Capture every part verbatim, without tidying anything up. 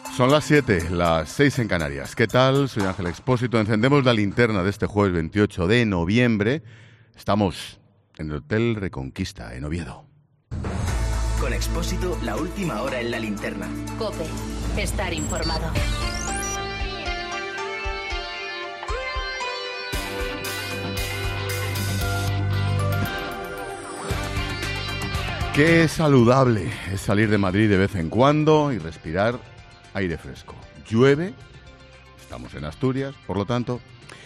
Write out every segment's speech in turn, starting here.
Son las siete, las seis en Canarias. ¿Qué tal? Soy Ángel Expósito. Encendemos la linterna de este jueves veintiocho de noviembre. Estamos en el Hotel Reconquista, en Oviedo. Con Expósito, la última hora en la linterna. COPE. Estar informado. Qué saludable es salir de Madrid de vez en cuando y respirar aire fresco. Llueve, estamos en Asturias, por lo tanto,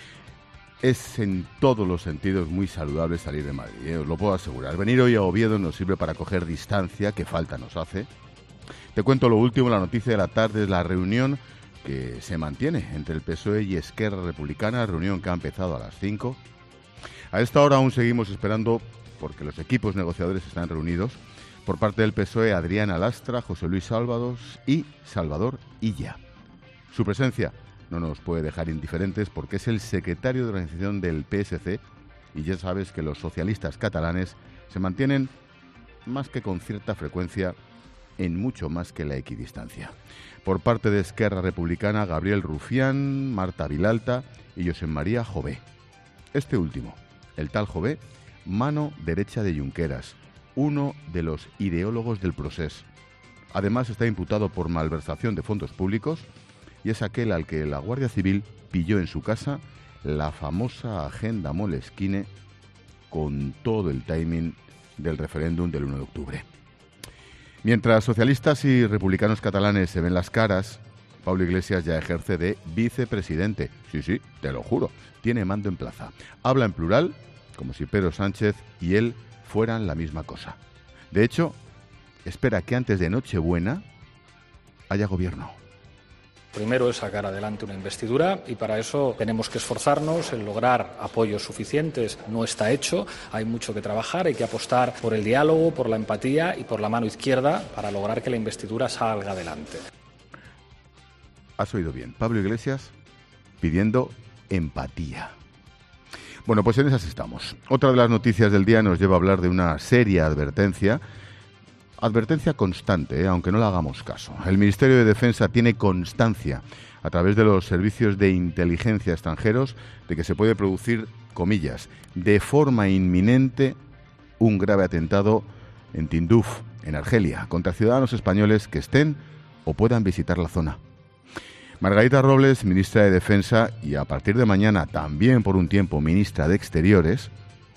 es en todos los sentidos muy saludable salir de Madrid, ¿eh? Os lo puedo asegurar. Venir hoy a Oviedo nos sirve para coger distancia, que falta nos hace. Te cuento lo último, la noticia de la tarde es la reunión que se mantiene entre el P S O E y Esquerra Republicana, reunión que ha empezado a las cinco. A esta hora aún seguimos esperando, porque los equipos negociadores están reunidos. Por parte del P S O E, Adriana Lastra, José Luis Salvados y Salvador Illa. Su presencia no nos puede dejar indiferentes porque es el secretario de organización del P S C y ya sabes que los socialistas catalanes se mantienen más que con cierta frecuencia en mucho más que la equidistancia. Por parte de Esquerra Republicana, Gabriel Rufián, Marta Vilalta y Josep María Jové. Este último, el tal Jové, mano derecha de Junqueras, uno de los ideólogos del Procés. Además está imputado por malversación de fondos públicos y es aquel al que la Guardia Civil pilló en su casa la famosa agenda Moleskine con todo el timing del referéndum del uno de octubre. Mientras socialistas y republicanos catalanes se ven las caras, Pablo Iglesias ya ejerce de vicepresidente. Sí, sí, te lo juro, tiene mando en plaza. Habla en plural, como si Pedro Sánchez y él fueran la misma cosa. De hecho, espera que antes de Nochebuena haya gobierno. Primero es sacar adelante una investidura y para eso tenemos que esforzarnos en lograr apoyos suficientes. No está hecho, hay mucho que trabajar, hay que apostar por el diálogo, por la empatía y por la mano izquierda para lograr que la investidura salga adelante. Has oído bien, Pablo Iglesias pidiendo empatía. Bueno, pues en esas estamos. Otra de las noticias del día nos lleva a hablar de una seria advertencia, advertencia constante, ¿eh? Aunque no le hagamos caso. El Ministerio de Defensa tiene constancia, a través de los servicios de inteligencia extranjeros, de que se puede producir, comillas, de forma inminente, un grave atentado en Tinduf, en Argelia, contra ciudadanos españoles que estén o puedan visitar la zona. Margarita Robles, ministra de Defensa, y a partir de mañana también por un tiempo ministra de Exteriores,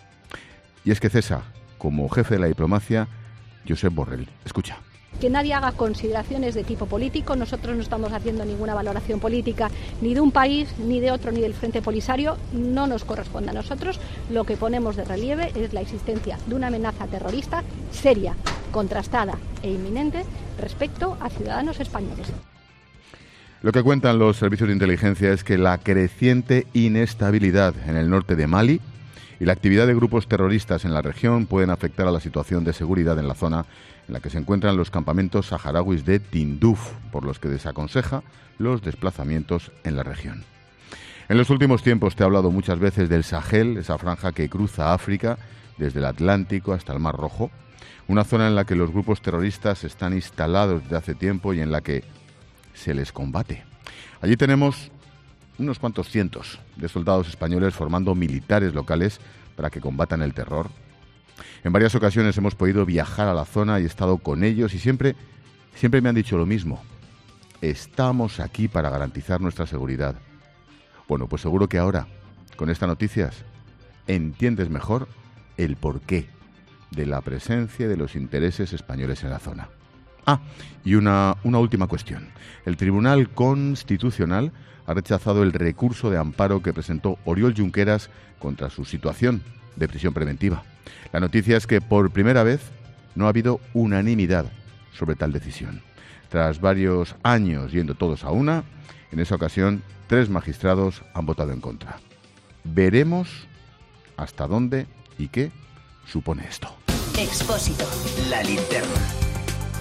y es que cesa como jefe de la diplomacia Josep Borrell. Escucha. Que nadie haga consideraciones de tipo político. Nosotros no estamos haciendo ninguna valoración política ni de un país, ni de otro, ni del Frente Polisario. No nos corresponde a nosotros. Lo que ponemos de relieve es la existencia de una amenaza terrorista seria, contrastada e inminente respecto a ciudadanos españoles. Lo que cuentan los servicios de inteligencia es que la creciente inestabilidad en el norte de Mali y la actividad de grupos terroristas en la región pueden afectar a la situación de seguridad en la zona en la que se encuentran los campamentos saharauis de Tinduf, por los que desaconseja los desplazamientos en la región. En los últimos tiempos te he hablado muchas veces del Sahel, esa franja que cruza África desde el Atlántico hasta el Mar Rojo, una zona en la que los grupos terroristas están instalados desde hace tiempo y en la que se les combate. Allí tenemos unos cuantos cientos de soldados españoles formando militares locales para que combatan el terror. En varias ocasiones hemos podido viajar a la zona y he estado con ellos y siempre, siempre me han dicho lo mismo. Estamos aquí para garantizar nuestra seguridad. Bueno, pues seguro que ahora, con estas noticias, entiendes mejor el porqué de la presencia de los intereses españoles en la zona. Ah, y una, una última cuestión. El Tribunal Constitucional ha rechazado el recurso de amparo que presentó Oriol Junqueras contra su situación de prisión preventiva. La noticia es que por primera vez no ha habido unanimidad sobre tal decisión. Tras varios años yendo todos a una, en esa ocasión tres magistrados han votado en contra. Veremos hasta dónde y qué supone esto. Expósito, la linterna.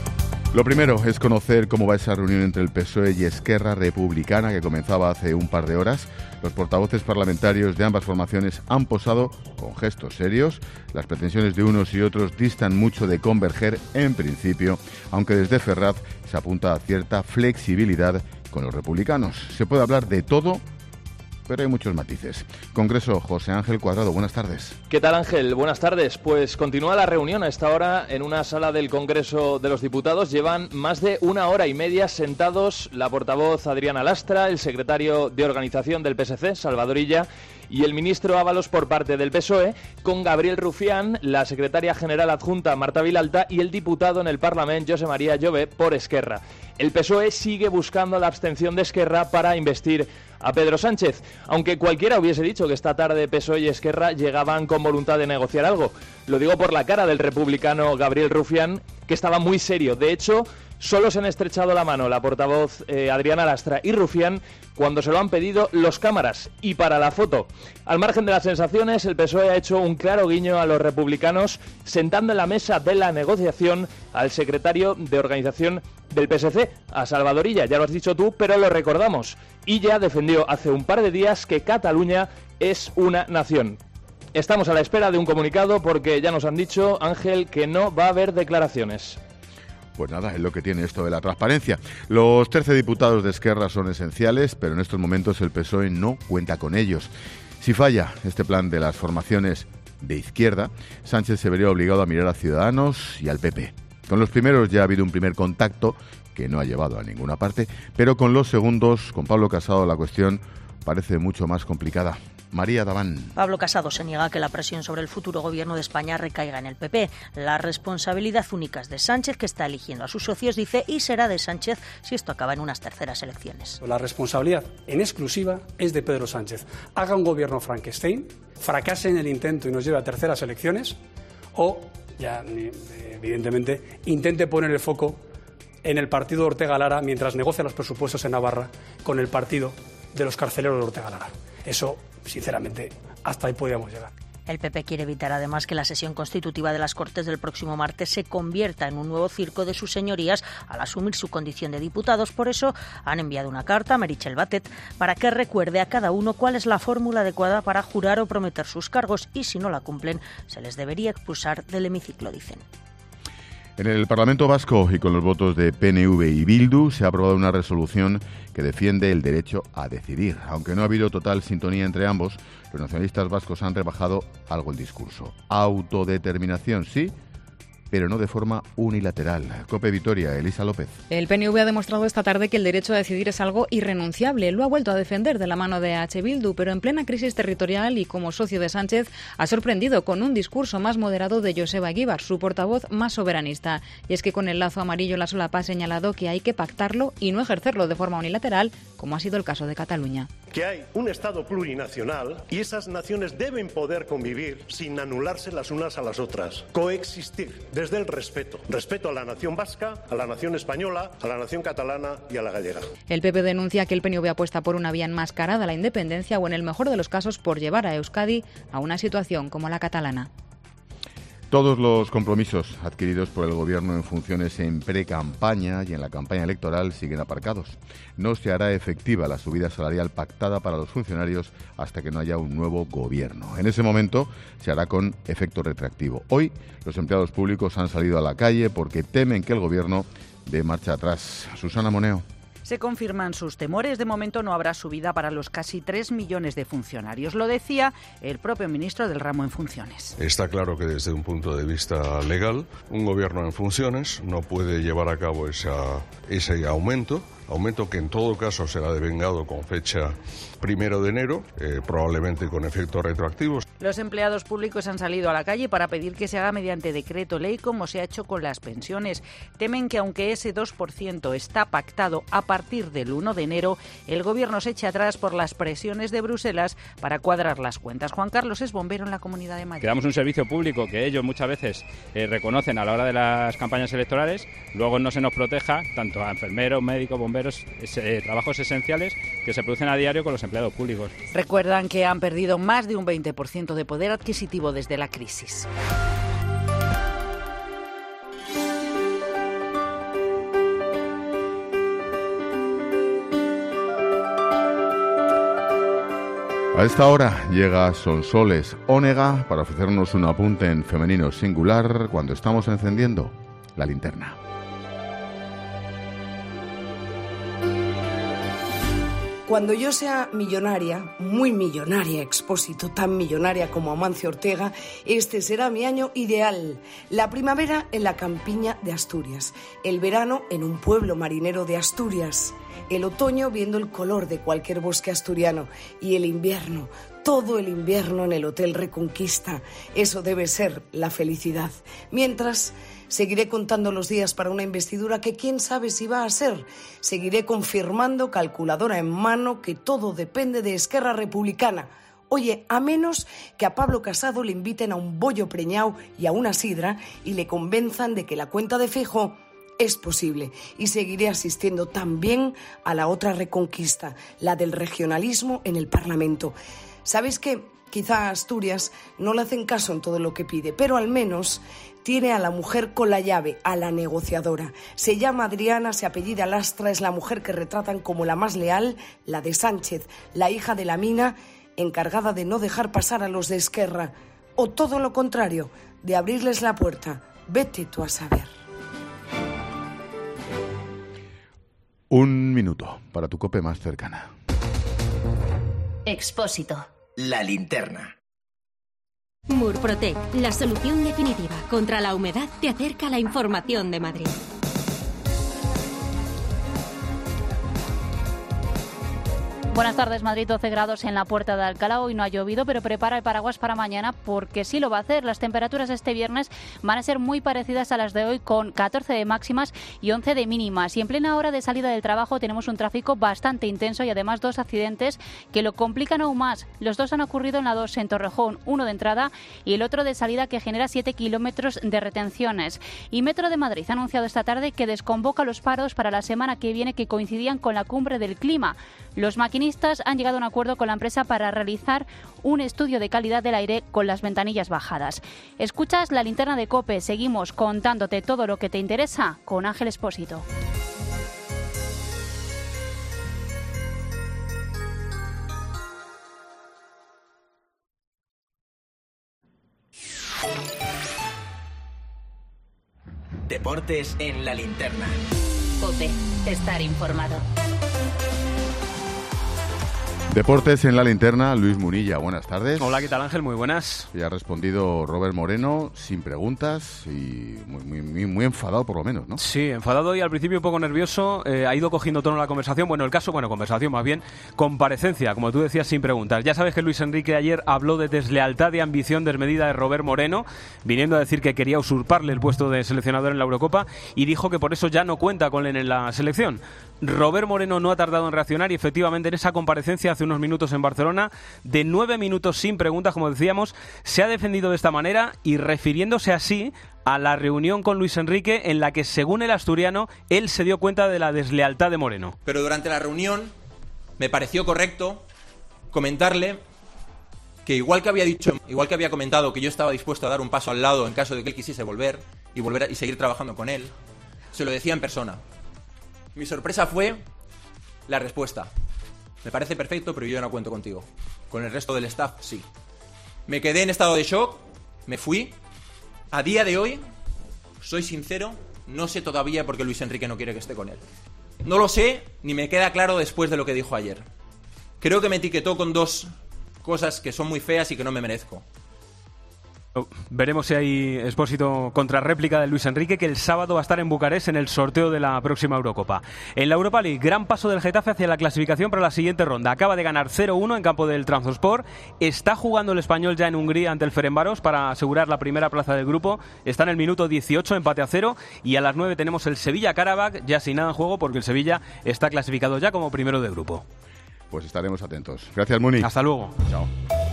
Lo primero es conocer cómo va esa reunión entre el P S O E y Esquerra Republicana que comenzaba hace un par de horas. Los portavoces parlamentarios de ambas formaciones han posado con gestos serios. Las pretensiones de unos y otros distan mucho de converger en principio, aunque desde Ferraz se apunta a cierta flexibilidad con los republicanos. Se puede hablar de todo, pero hay muchos matices. Congreso, José Ángel Cuadrado, buenas tardes. ¿Qué tal, Ángel? Buenas tardes. Pues continúa la reunión a esta hora en una sala del Congreso de los Diputados. Llevan más de una hora y media sentados la portavoz Adriana Lastra, el secretario de Organización del P S C, Salvador Illa, y el ministro Ábalos por parte del P S O E, con Gabriel Rufián, la secretaria general adjunta Marta Vilalta y el diputado en el Parlamento José María Jové por Esquerra. El P S O E sigue buscando la abstención de Esquerra para investir a Pedro Sánchez, aunque cualquiera hubiese dicho que esta tarde P S O E y Esquerra llegaban con voluntad de negociar algo. Lo digo por la cara del republicano Gabriel Rufián, que estaba muy serio. De hecho, solo se han estrechado la mano la portavoz eh, Adriana Lastra y Rufián cuando se lo han pedido los cámaras y para la foto. Al margen de las sensaciones, el P S O E ha hecho un claro guiño a los republicanos, sentando en la mesa de la negociación al secretario de Organización del P S C, a Salvador Illa. Ya lo has dicho tú, pero lo recordamos. Illa defendió hace un par de días que Cataluña es una nación. Estamos a la espera de un comunicado porque ya nos han dicho, Ángel, que no va a haber declaraciones. Pues nada, es lo que tiene esto de la transparencia. Los trece diputados de Esquerra son esenciales, pero en estos momentos el P S O E no cuenta con ellos. Si falla este plan de las formaciones de izquierda, Sánchez se vería obligado a mirar a Ciudadanos y al P P. Con los primeros ya ha habido un primer contacto que no ha llevado a ninguna parte, pero con los segundos, con Pablo Casado, la cuestión parece mucho más complicada. María Daván. Pablo Casado se niega a que la presión sobre el futuro gobierno de España recaiga en el P P. La responsabilidad única es de Sánchez, que está eligiendo a sus socios, dice, y será de Sánchez si esto acaba en unas terceras elecciones. La responsabilidad en exclusiva es de Pedro Sánchez. Haga un gobierno Frankenstein, fracase en el intento y nos lleve a terceras elecciones, o, ya evidentemente, intente poner el foco en el partido de Ortega Lara mientras negocia los presupuestos en Navarra con el partido de los carceleros de Ortega Lara. Eso, sinceramente, hasta ahí podríamos llegar. El P P quiere evitar además que la sesión constitutiva de las Cortes del próximo martes se convierta en un nuevo circo de sus señorías al asumir su condición de diputados. Por eso han enviado una carta a Meritxell Batet para que recuerde a cada uno cuál es la fórmula adecuada para jurar o prometer sus cargos y si no la cumplen se les debería expulsar del hemiciclo, dicen. En el Parlamento Vasco y con los votos de P N V y Bildu se ha aprobado una resolución que defiende el derecho a decidir. Aunque no ha habido total sintonía entre ambos, los nacionalistas vascos han rebajado algo el discurso. Autodeterminación, sí, pero no de forma unilateral. COPE Vitoria, Elisa López. El P N V ha demostrado esta tarde que el derecho a decidir es algo irrenunciable. Lo ha vuelto a defender de la mano de H. Bildu, pero en plena crisis territorial y como socio de Sánchez ha sorprendido con un discurso más moderado de Joseba Eguíbar, su portavoz más soberanista. Y es que con el lazo amarillo la solapa ha señalado que hay que pactarlo y no ejercerlo de forma unilateral, como ha sido el caso de Cataluña. Que hay un Estado plurinacional y esas naciones deben poder convivir sin anularse las unas a las otras, coexistir desde el respeto, respeto a la nación vasca, a la nación española, a la nación catalana y a la gallega. El P P denuncia que el P N V apuesta por una vía enmascarada a la independencia o en el mejor de los casos por llevar a Euskadi a una situación como la catalana. Todos los compromisos adquiridos por el Gobierno en funciones en pre-campaña y en la campaña electoral siguen aparcados. No se hará efectiva la subida salarial pactada para los funcionarios hasta que no haya un nuevo Gobierno. En ese momento se hará con efecto retroactivo. Hoy los empleados públicos han salido a la calle porque temen que el Gobierno dé marcha atrás. Susana Moneo. Se confirman sus temores. De momento no habrá subida para los casi tres millones de funcionarios. Lo decía el propio ministro del ramo en funciones. Está claro que desde un punto de vista legal, un gobierno en funciones no puede llevar a cabo esa, ese aumento, aumento que en todo caso será devengado con fecha primero de enero, eh, probablemente con efectos retroactivos. Los empleados públicos han salido a la calle para pedir que se haga mediante decreto ley, como se ha hecho con las pensiones. Temen que aunque ese dos por ciento está pactado a partir del uno de enero, el Gobierno se eche atrás por las presiones de Bruselas para cuadrar las cuentas. Juan Carlos es bombero en la Comunidad de Madrid. Que damos un servicio público que ellos muchas veces eh, reconocen a la hora de las campañas electorales, luego no se nos proteja tanto a enfermeros, médicos, bomberos, eh, trabajos esenciales que se producen a diario con los empleados públicos. Recuerdan que han perdido más de un veinte por ciento de poder adquisitivo desde la crisis. A esta hora llega Sonsoles Onega para ofrecernos un apunte en femenino singular cuando estamos encendiendo la linterna. Cuando yo sea millonaria, muy millonaria, Expósito, tan millonaria como Amancio Ortega, este será mi año ideal. La primavera en la campiña de Asturias, el verano en un pueblo marinero de Asturias, el otoño viendo el color de cualquier bosque asturiano y el invierno, todo el invierno en el Hotel Reconquista. Eso debe ser la felicidad. Mientras, seguiré contando los días para una investidura que quién sabe si va a ser. Seguiré confirmando, calculadora en mano, que todo depende de Esquerra Republicana. Oye, a menos que a Pablo Casado le inviten a un bollo preñao y a una sidra y le convenzan de que la cuenta de Feijóo es posible. Y seguiré asistiendo también a la otra reconquista, la del regionalismo en el Parlamento. ¿Sabéis qué? Quizá a Asturias no le hacen caso en todo lo que pide, pero al menos tiene a la mujer con la llave, a la negociadora. Se llama Adriana, se apellida Lastra, es la mujer que retratan como la más leal, la de Sánchez, la hija de la mina, encargada de no dejar pasar a los de Esquerra. O todo lo contrario, de abrirles la puerta. Vete tú a saber. Un minuto para tu cope más cercana. Expósito. La linterna. Murprotec, la solución definitiva contra la humedad, te acerca la información de Madrid. Buenas tardes, Madrid, doce grados en la Puerta de Alcalá. Hoy no ha llovido, pero prepara el paraguas para mañana porque sí lo va a hacer. Las temperaturas este viernes van a ser muy parecidas a las de hoy, con catorce de máximas y once de mínimas. Y en plena hora de salida del trabajo tenemos un tráfico bastante intenso y además dos accidentes que lo complican aún más. Los dos han ocurrido en la dos en Torrejón, uno de entrada y el otro de salida, que genera siete kilómetros de retenciones. Y Metro de Madrid ha anunciado esta tarde que desconvoca los paros para la semana que viene, que coincidían con la cumbre del clima. Los maquinistas han llegado a un acuerdo con la empresa para realizar un estudio de calidad del aire con las ventanillas bajadas. Escuchas la linterna de COPE. Seguimos contándote todo lo que te interesa con Ángel Expósito. Deportes en la linterna. COPE. Estar informado. Deportes en la linterna, Luis Munilla, buenas tardes. Hola, ¿qué tal, Ángel? Muy buenas. Ya ha respondido Robert Moreno sin preguntas y muy, muy, muy, muy enfadado por lo menos, ¿no? Sí, enfadado y al principio un poco nervioso, eh, ha ido cogiendo tono la conversación. Bueno, el caso, bueno, conversación más bien, comparecencia, como tú decías, sin preguntas. Ya sabes que Luis Enrique ayer habló de deslealtad y ambición desmedida de Robert Moreno, viniendo a decir que quería usurparle el puesto de seleccionador en la Eurocopa, y dijo que por eso ya no cuenta con él en la selección. Robert Moreno no ha tardado en reaccionar y efectivamente en esa comparecencia hace unos minutos en Barcelona, de nueve minutos sin preguntas, como decíamos, se ha defendido de esta manera y refiriéndose así a la reunión con Luis Enrique en la que, según el asturiano, él se dio cuenta de la deslealtad de Moreno. Pero durante la reunión me pareció correcto comentarle que igual que había dicho, igual que había comentado que yo estaba dispuesto a dar un paso al lado en caso de que él quisiese volver y volver a, y seguir trabajando con él, se lo decía en persona. Mi sorpresa fue la respuesta. Me parece perfecto, pero yo ya no cuento contigo. Con el resto del staff, sí. Me quedé en estado de shock, me fui. A día de hoy, soy sincero, no sé todavía por qué Luis Enrique no quiere que esté con él. No lo sé, ni me queda claro después de lo que dijo ayer. Creo que me etiquetó con dos cosas que son muy feas y que no me merezco. Veremos si hay, Expósito, contrarréplica de Luis Enrique, que el sábado va a estar en Bucarest en el sorteo de la próxima Eurocopa. En la Europa League, gran paso del Getafe hacia la clasificación para la siguiente ronda. Acaba de ganar cero uno en campo del Trabzonspor. Está jugando el Español ya en Hungría ante el Ferencváros para asegurar la primera plaza del grupo. Está en el minuto dieciocho, empate a cero. Y a las nueve tenemos el Sevilla-Karabakh, ya sin nada en juego porque el Sevilla está clasificado ya como primero de grupo. Pues estaremos atentos. Gracias, Muni. Hasta luego. Chao.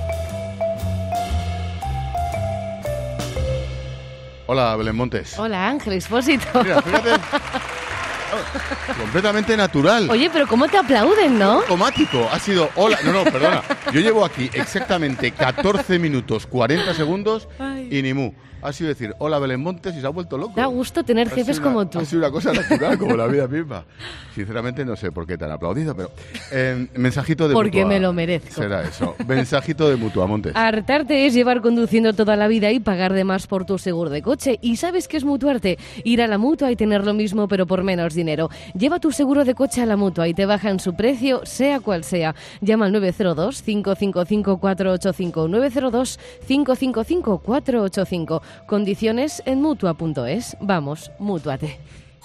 Hola, Belén Montes. Hola, Ángel Expósito. Mira, fíjate. Completamente natural. Oye, pero ¿cómo te aplauden, no? Automático. Ha sido hola. No, no, perdona. Yo llevo aquí exactamente catorce minutos cuarenta segundos y ni mu. Ha sido decir, hola Belén Montes y se ha vuelto loco. Da gusto tener jefes una, como tú. Ha sido una cosa natural, como la vida misma. Sinceramente no sé por qué te han aplaudido, pero eh, mensajito de Porque Mutua. me lo merezco. Será eso. Mensajito de Mutua, Montes. Hartarte es llevar conduciendo toda la vida y pagar de más por tu seguro de coche. ¿Y sabes qué es mutuarte? Ir a la Mutua y tener lo mismo pero por menos dinero. Lleva tu seguro de coche a la Mutua y te bajan su precio, sea cual sea. Llama al nueve cero dos, cinco cinco cinco, cuatro ocho cinco, nueve cero dos, cinco cinco cinco, cuatro ocho cinco. Condiciones en Mutua punto es. Vamos, mútuate.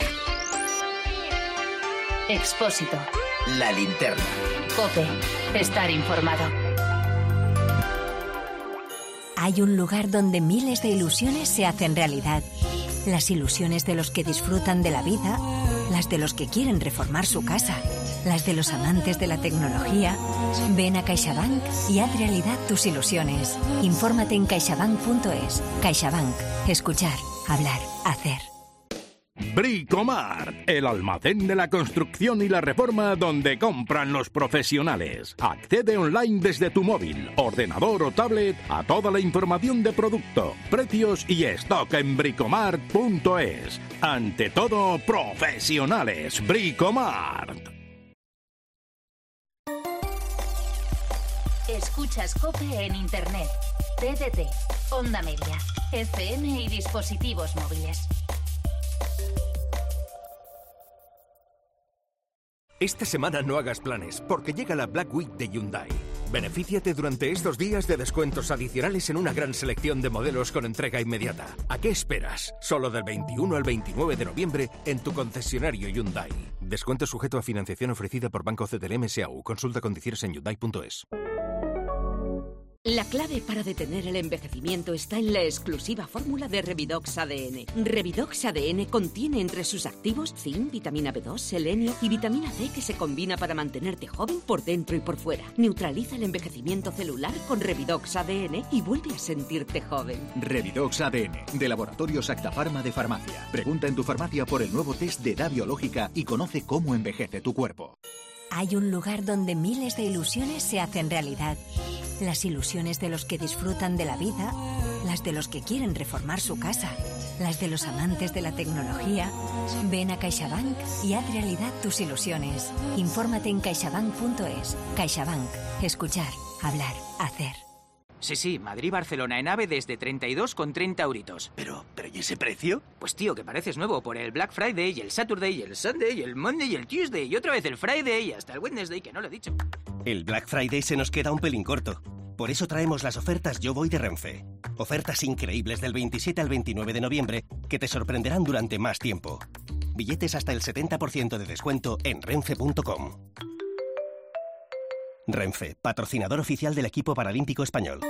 Expósito. La linterna. COPE. Estar informado. Hay un lugar donde miles de ilusiones se hacen realidad. Las ilusiones de los que disfrutan de la vida, las de los que quieren reformar su casa, las de los amantes de la tecnología. Ven a CaixaBank y haz realidad tus ilusiones. Infórmate en caixabank punto es. CaixaBank. Escuchar, hablar, hacer. Bricomart, el almacén de la construcción y la reforma donde compran los profesionales. Accede online desde tu móvil, ordenador o tablet a toda la información de producto, precios y stock en bricomart punto es. Ante todo, profesionales. Bricomart. Escuchas COPE en Internet, T D T, Onda Media, F M y dispositivos móviles. Esta semana no hagas planes, porque llega la Black Week de Hyundai. Benefíciate durante estos días de descuentos adicionales en una gran selección de modelos con entrega inmediata. ¿A qué esperas? Solo del veintiuno al veintinueve de noviembre en tu concesionario Hyundai. Descuento sujeto a financiación ofrecida por Banco C T L M S A U. Consulta condiciones en hyundai punto es. La clave para detener el envejecimiento está en la exclusiva fórmula de Revidox A D N. Revidox A D N contiene entre sus activos zinc, vitamina B dos, selenio y vitamina C que se combina para mantenerte joven por dentro y por fuera. Neutraliza el envejecimiento celular con Revidox A D N y vuelve a sentirte joven. Revidox A D N, de Laboratorios Acta Pharma de Farmacia. Pregunta en tu farmacia por el nuevo test de edad biológica y conoce cómo envejece tu cuerpo. Hay un lugar donde miles de ilusiones se hacen realidad. Las ilusiones de los que disfrutan de la vida, las de los que quieren reformar su casa, las de los amantes de la tecnología. Ven a CaixaBank y haz realidad tus ilusiones. Infórmate en caixabank punto es. CaixaBank. Escuchar, hablar, hacer. Sí, sí, Madrid-Barcelona en AVE desde treinta y dos con treinta euritos. Pero, ¿pero y ese precio? Pues tío, que pareces nuevo por el Black Friday y el Saturday y el Sunday y el Monday y el Tuesday y otra vez el Friday y hasta el Wednesday, que no lo he dicho. El Black Friday se nos queda un pelín corto. Por eso traemos las ofertas Yo Voy de Renfe. Ofertas increíbles del veintisiete al veintinueve de noviembre que te sorprenderán durante más tiempo. Billetes hasta el setenta por ciento de descuento en renfe punto com. Renfe, patrocinador oficial del equipo paralímpico español.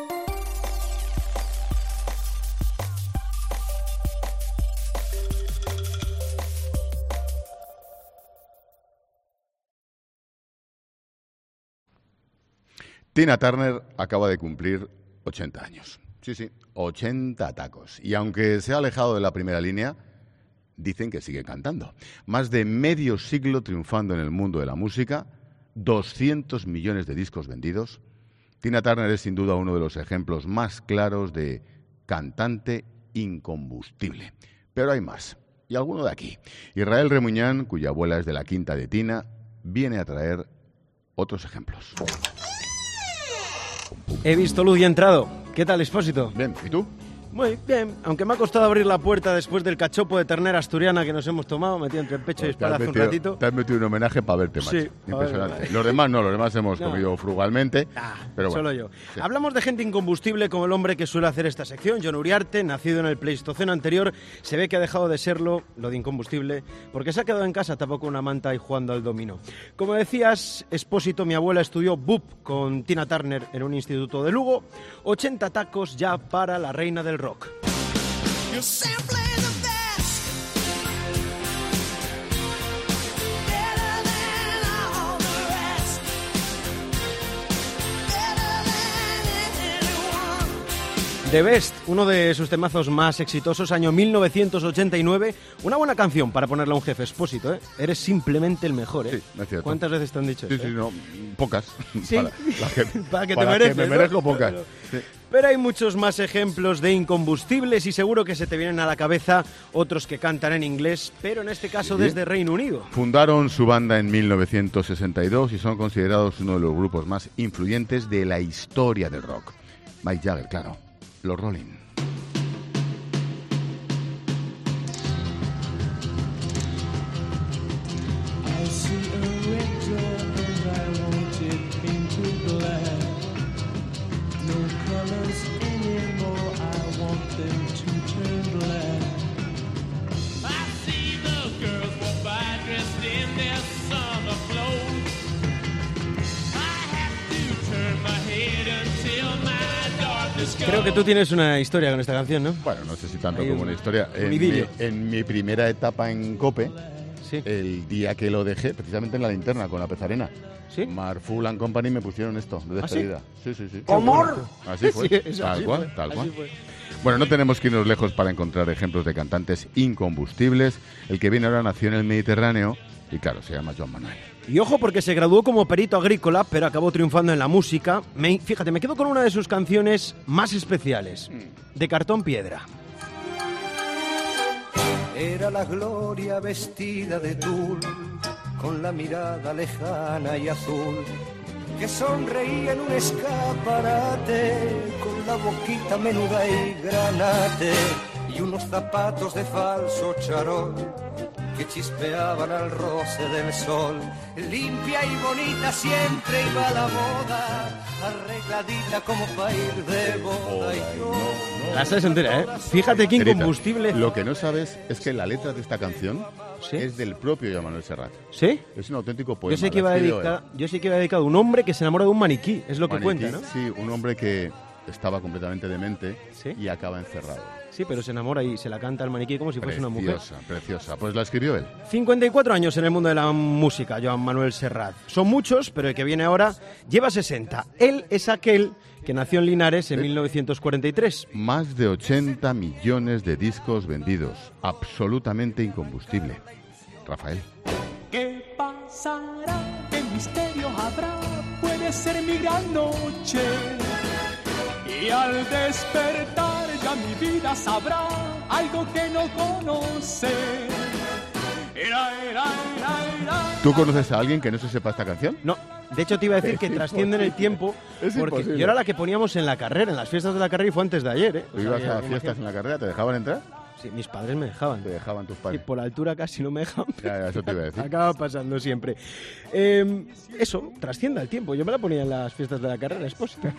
Tina Turner acaba de cumplir ochenta años. Sí, sí, ochenta tacos. Y aunque se ha alejado de la primera línea, dicen que sigue cantando. Más de medio siglo triunfando en el mundo de la música, doscientos millones de discos vendidos. Tina Turner es sin duda uno de los ejemplos más claros de cantante incombustible. Pero hay más, y alguno de aquí. Israel Remuñán, cuya abuela es de la quinta de Tina, viene a traer otros ejemplos. He visto luz y he entrado. ¿Qué tal, Expósito? Bien, ¿y tú? Muy bien, aunque me ha costado abrir la puerta después del cachopo de ternera asturiana que nos hemos tomado, metido entre el pecho y espalda hace un ratito. Te has metido un homenaje para verte, macho. Sí. Impresionante. Ver, los demás no, los demás hemos no. comido frugalmente, ah, pero bueno. Solo yo. Sí. Hablamos de gente incombustible como el hombre que suele hacer esta sección, Jon Uriarte, nacido en el Pleistoceno anterior, se ve que ha dejado de serlo, lo de incombustible, porque se ha quedado en casa tapado con una manta y jugando al dominó. Como decías, Expósito, mi abuela estudió B U P con Tina Turner en un instituto de Lugo, ochenta tacos ya para la reina del rock. You're simply the best. Better than all the rest. Better than anyone. The Best, uno de sus temazos más exitosos, año mil novecientos ochenta y nueve. Una buena canción para ponerle a un jefe, Expósito, ¿eh? Eres simplemente el mejor, ¿eh? Sí, es cierto. ¿Cuántas veces te han dicho sí, eso? Sí, eh? no, pocas. Sí, para, la que, para que para te mereces, que me ¿no? merezco pocas. Pero, sí. Pero hay muchos más ejemplos de incombustibles y seguro que se te vienen a la cabeza otros que cantan en inglés, pero en este caso Sí. desde Reino Unido. Fundaron su banda en mil novecientos sesenta y dos y son considerados uno de los grupos más influyentes de la historia del rock. Mike Jagger, claro, los Rolling. Creo que tú tienes una historia con esta canción, ¿no? Bueno, no sé si tanto Hay como un- una historia. un En mi, idilio. en mi primera etapa en COPE, el día que lo dejé, precisamente en la linterna con la pezarena, ¿Sí? Marful and Company me pusieron esto de ¿Ah, sí? despedida. Sí, sí, sí. ¿Cómo? Así fue. Sí, eso, tal así cual, fue, tal así cual. fue. Bueno, no tenemos que irnos lejos para encontrar ejemplos de cantantes incombustibles. El que viene ahora nació en el Mediterráneo y, claro, se llama Joan Manuel. Y ojo porque se graduó como perito agrícola, pero acabó triunfando en la música. Me- fíjate, me quedo con una de sus canciones más especiales, de Cartón Piedra. Era la gloria vestida de tul, con la mirada lejana y azul, que sonreía en un escaparate, con la boquita menuda y granate, y unos zapatos de falso charol, que chispeaban al roce del sol. Limpia y bonita siempre iba a la boda, arregladita como para ir de boda. Y yo, La sabes entera, ¿eh? Fíjate qué Erita, incombustible. Lo que no sabes es que la letra de esta canción es del propio Joan Manuel Serrat. ¿Sí? Es un auténtico poema. Yo sé, que la iba escribió dedica- él. yo sé que iba dedicado a un hombre que se enamora de un maniquí, es lo que Maniquí, cuenta, ¿no? Sí, un hombre que estaba completamente demente y acaba encerrado. Sí, pero se enamora y se la canta al maniquí como si fuese una mujer. Preciosa, preciosa. Pues la escribió él. cincuenta y cuatro años en el mundo de la música, Joan Manuel Serrat. Son muchos, pero el que viene ahora lleva sesenta. Él es aquel que nació en Linares en mil novecientos cuarenta y tres. Más de ochenta millones de discos vendidos. Absolutamente incombustible. Rafael. ¿Qué pasará? ¿Qué misterio habrá? Puede ser mi gran noche. Y al despertar ya mi vida sabrá algo que no conoce. Era, era, era, era. ¿Tú conoces a alguien que no se sepa esta canción? No. De hecho, te iba a decir que Es trasciende en el imposible. tiempo, Es porque imposible. yo era la que poníamos en la carrera, en las fiestas de la carrera, y fue antes de ayer, ¿eh? ¿Tú ibas a fiestas en la carrera? ¿Te dejaban entrar? Sí, mis padres me dejaban. Te dejaban tus Y padres. por la altura casi no me dejaban. Ya, ya, eso te iba a decir. Acaba pasando siempre. Eh, eso, trasciende al tiempo. Yo me la ponía en las fiestas de la carrera, Expósito.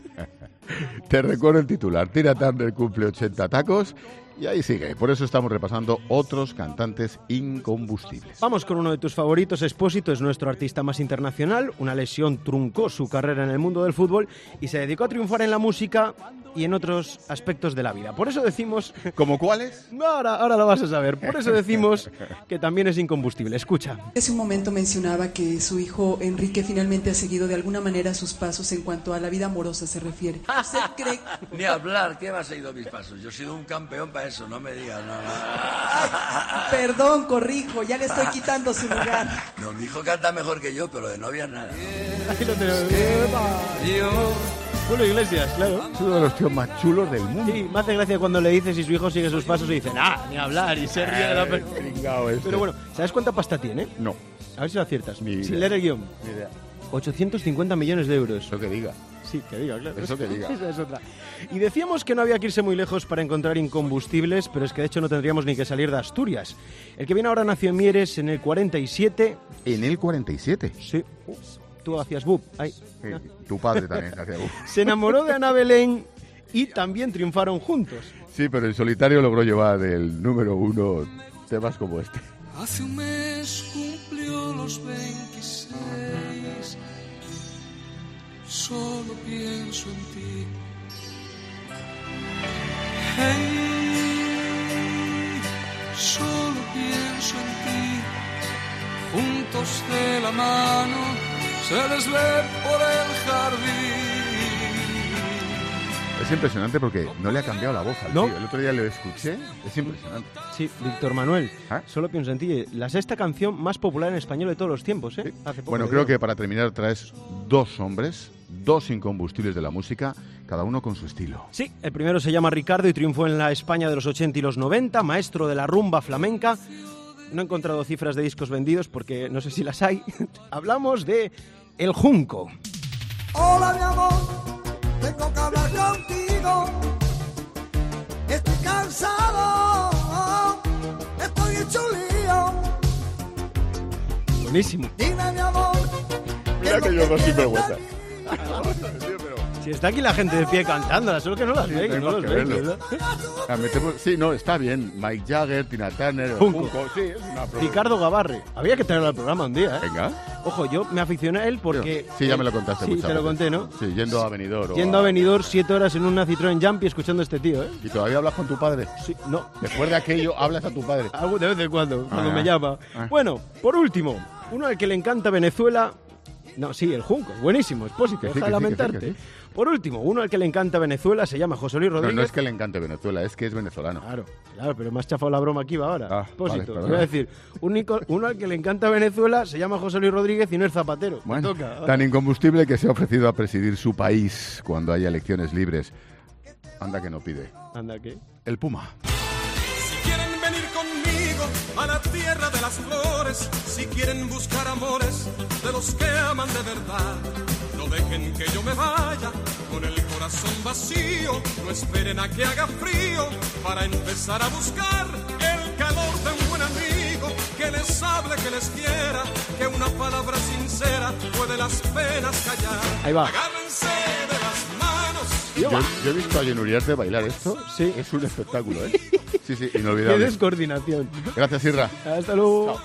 Te recuerdo el titular. Tina Turner cumple ochenta tacos y ahí sigue. Por eso estamos repasando otros cantantes incombustibles. Vamos con uno de tus favoritos. Expósito es nuestro artista más internacional. Una lesión truncó su carrera en el mundo del fútbol y se dedicó a triunfar en la música y en otros aspectos de la vida. Por eso decimos... ¿Como cuáles? Ahora, ahora lo vas a saber. Por eso decimos que también es incombustible. Escucha. Hace un momento mencionaba que su hijo Enrique finalmente ha seguido de alguna manera sus pasos en cuanto a la vida amorosa se refiere. ¿Usted cree? Ni hablar, ¿qué me ha seguido mis pasos? Yo he sido un campeón para eso, no me digas nada. Perdón, corrijo, ya le estoy quitando su lugar. No, mi hijo canta mejor que yo, pero de novia nada. Ahí lo tenemos. Julio Iglesias, claro. Es uno de los tíos más chulos del mundo. Sí, me hace gracia cuando le dices si su hijo sigue sus pasos y dice, ah, ni hablar, y se ríe de la pe- Pringao este. Pero bueno, ¿sabes cuánta pasta tiene? No. A ver si lo aciertas. Ni idea. Sin leer el guión. Ni idea. ochocientos cincuenta millones de euros. Eso que diga. Sí, que diga, claro. Eso que diga. Esa es otra. Y decíamos que no había que irse muy lejos para encontrar incombustibles, pero es que de hecho no tendríamos ni que salir de Asturias. El que viene ahora nació en Mieres en el cuarenta y siete. ¿En el cuarenta y siete? Sí. Tú hacías bub. Ahí. Sí, tu padre también hacía buf. Se enamoró de Ana Belén y también triunfaron juntos. Sí, pero en solitario logró llevar el número uno temas como este. Hace un mes cumplió los veintiséis. Solo pienso en ti. Hey, solo pienso en ti. Juntos de la mano se les ve por el jardín. Es impresionante porque no le ha cambiado la voz al ¿No? tío. El otro día lo escuché. Es impresionante. Sí, Víctor Manuel. Solo pienso en ti. La sexta canción más popular en español de todos los tiempos, ¿eh? Hace poco Bueno, lo creo digo. que para terminar traes dos hombres, dos incombustibles de la música, cada uno con su estilo. Sí, el primero se llama Ricardo y triunfó en la España de los ochenta y los noventa, maestro de la rumba flamenca. No he encontrado cifras de discos vendidos porque no sé si las hay. Hablamos de El Junco. Hola, mi amor, tengo que hablar contigo. Estoy cansado, estoy hecho lío. Buenísimo. Dime, mi amor. Mira que yo no soy vergüenza. Si está aquí la gente de pie cantándola, solo que no las ve, que no los ve, ¿verdad? La metemos- Sí, no, está bien. Mike Jagger, Tina Turner, el Junco. Junco, sí, es una pro- Ricardo Gavarre. Había que traerlo al programa un día, ¿eh? Venga. Ojo, yo me aficioné a él porque... Sí, ya me lo contaste Sí, muchas te lo veces. conté, ¿no? Sí, yendo a Benidorm. o Yendo a Benidorm siete horas en una Citroën Jumpy escuchando a este tío, ¿eh? ¿Y todavía hablas con tu padre? Sí, no. Después de aquello, hablas a tu padre. Algo de vez en cuando, cuando Ah, me llama. ah. Bueno, por último, uno al que le encanta Venezuela... No, sí, el Junco, es buenísimo, Expósito, Que sí, deja que de sí, que sí, lamentarte. que sí. Por último, uno al que le encanta Venezuela se llama José Luis No, Rodríguez. no es que le encante Venezuela, es que es venezolano. Claro, claro, pero me has chafado la broma aquí va ahora. Ah, Expósito, vale, te voy a decir, único- uno al que le encanta Venezuela se llama José Luis Rodríguez y no es Zapatero. Me Bueno, toca. tan incombustible que se ha ofrecido a presidir su país cuando haya elecciones libres. Anda que no pide. Anda, ¿qué? El Puma. Si quieren venir conmigo a la tierra de las flores, si quieren buscar amores de los que aman de verdad, no dejen que yo me vaya con el corazón vacío, no esperen a que haga frío para empezar a buscar el calor de un buen amigo que les hable, que les quiera, que una palabra sincera puede las penas callar. Ahí va. Agárrense de las manos. Yo, yo he visto a Jenny Uriarte bailar esto. Sí. Es un espectáculo, ¿eh? Sí, sí, Qué inolvidable. descoordinación. Gracias, Irra. Hasta luego. Chao.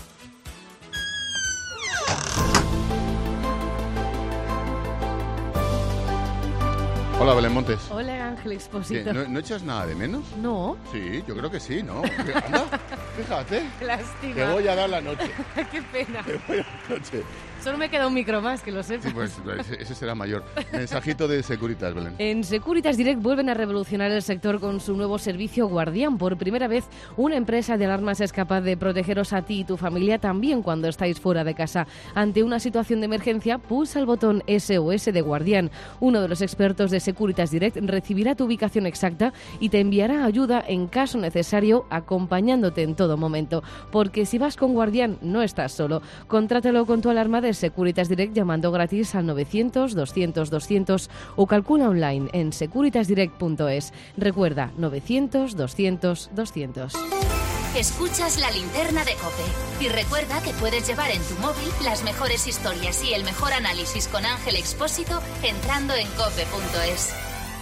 Hola, Belén Montes. Hola, Ángel ¿Qué, Expósito. ¿No, ¿No echas nada de menos? No. Sí, yo creo que sí, ¿no? Que- Anda, fíjate. Lástima. Te voy a dar la noche. Qué pena. Te voy a dar la noche. Solo me queda un micro más, que lo sepas. Sí, pues ese, ese será mayor. Mensajito de Securitas, Belén. En Securitas Direct vuelven a revolucionar el sector con su nuevo servicio Guardián. Por primera vez, una empresa de alarmas es capaz de protegeros a ti y tu familia también cuando estáis fuera de casa. Ante una situación de emergencia, pulsa el botón S O S de Guardián. Uno de los expertos de Securitas Direct recibirá tu ubicación exacta y te enviará ayuda en caso necesario, acompañándote en todo momento. Porque si vas con Guardián, no estás solo. Contrátalo con tu alarma de Securitas Direct llamando gratis al novecientos, doscientos, doscientos o calcula online en securitas direct punto es. Recuerda, novecientos, doscientos, doscientos. Escuchas la linterna de COPE. Y recuerda que puedes llevar en tu móvil las mejores historias y el mejor análisis con Ángel Expósito entrando en cope punto es.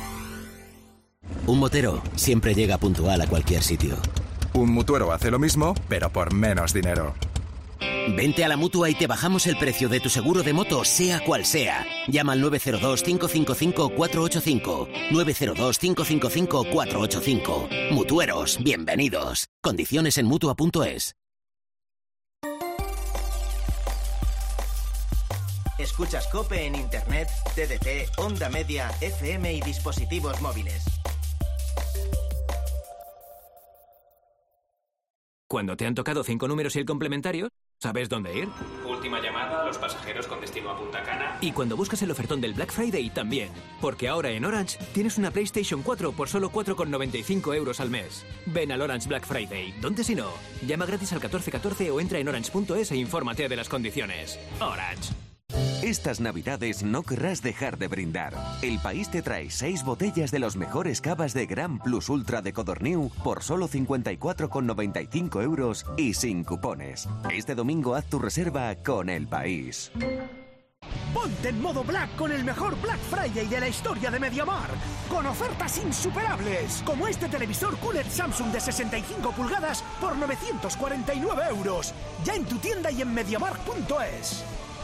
Un motero siempre llega puntual a cualquier sitio. Un mutuero hace lo mismo, pero por menos dinero. Vente a la Mutua y te bajamos el precio de tu seguro de moto, sea cual sea. Llama al nueve cero dos, cinco cinco cinco, cuatro ocho cinco. nueve cero dos, cinco cinco cinco, cuatro ocho cinco. Mutueros, bienvenidos. Condiciones en mutua punto es. Escuchas COPE en Internet, T D T, Onda Media, F M y dispositivos móviles. Cuando te han tocado cinco números y el complementario, ¿sabes dónde ir? Última llamada a los pasajeros con destino a Punta Cana. Y cuando buscas el ofertón del Black Friday también. Porque ahora en Orange tienes una PlayStation cuatro por solo cuatro con noventa y cinco euros al mes. Ven al Orange Black Friday. ¿Dónde si no? Llama gratis al catorce catorce o entra en orange punto es e infórmate de las condiciones. Orange. Estas navidades no querrás dejar de brindar. El País te trae seis botellas de los mejores cavas de Gran Plus Ultra de Codorniu por solo cincuenta y cuatro con noventa y cinco euros y sin cupones. Este domingo haz tu reserva con El País. Ponte en modo Black con el mejor Black Friday de la historia de MediaMarkt. Con ofertas insuperables, como este televisor Q L E D Samsung de sesenta y cinco pulgadas por novecientos cuarenta y nueve euros. Ya en tu tienda y en mediamarkt punto es.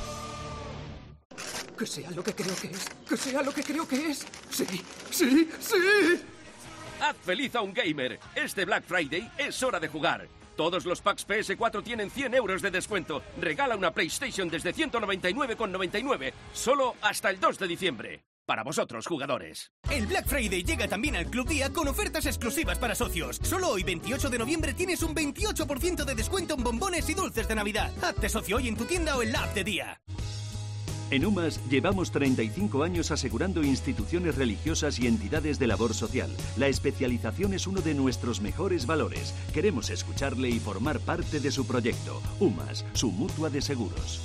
Que sea lo que creo que es. Que sea lo que creo que es. Sí, sí, sí. Haz feliz a un gamer. Este Black Friday es hora de jugar. Todos los packs P S cuatro tienen cien euros de descuento. Regala una PlayStation desde ciento noventa y nueve con noventa y nueve. Solo hasta el dos de diciembre. Para vosotros, jugadores. El Black Friday llega también al Club Día con ofertas exclusivas para socios. Solo hoy, veintiocho de noviembre, tienes un veintiocho por ciento de descuento en bombones y dulces de Navidad. Hazte socio hoy en tu tienda o en la app de Día. En UMAS llevamos treinta y cinco años asegurando instituciones religiosas y entidades de labor social. La especialización es uno de nuestros mejores valores. Queremos escucharle y formar parte de su proyecto. UMAS, su mutua de seguros.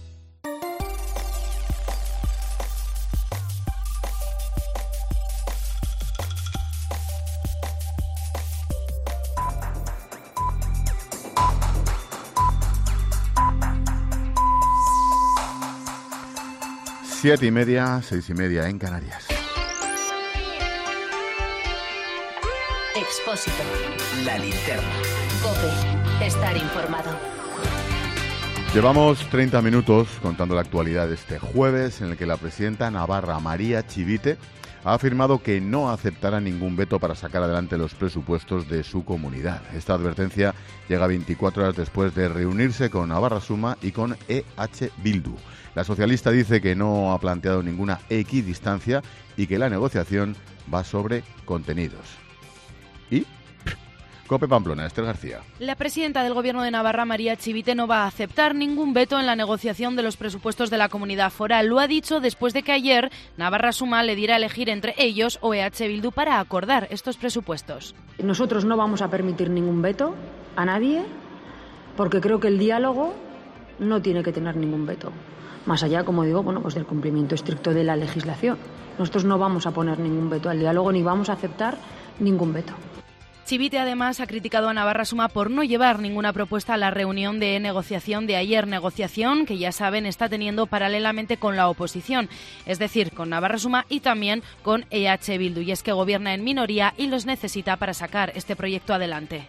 Siete y media, seis y media en Canarias. Expósito. La linterna. COPE. Estar informado. Llevamos treinta minutos contando la actualidad de este jueves, en el que la presidenta navarra, María Chivite, ha afirmado que no aceptará ningún veto para sacar adelante los presupuestos de su comunidad. Esta advertencia llega veinticuatro horas después de reunirse con Navarra Suma y con E H Bildu. La socialista dice que no ha planteado ninguna equidistancia y que la negociación va sobre contenidos. ¿Y? COPE Pamplona, Esther García. La presidenta del Gobierno de Navarra, María Chivite, no va a aceptar ningún veto en la negociación de los presupuestos de la comunidad foral. Lo ha dicho después de que ayer Navarra Suma le diera a elegir entre ellos o E H Bildu para acordar estos presupuestos. Nosotros no vamos a permitir ningún veto a nadie, porque creo que el diálogo no tiene que tener ningún veto. Más allá, como digo, bueno, pues del cumplimiento estricto de la legislación. Nosotros no vamos a poner ningún veto al diálogo ni vamos a aceptar ningún veto. Chivite además ha criticado a Navarra Suma por no llevar ninguna propuesta a la reunión de negociación de ayer, negociación que ya saben está teniendo paralelamente con la oposición, es decir, con Navarra Suma y también con E H Bildu, y es que gobierna en minoría y los necesita para sacar este proyecto adelante.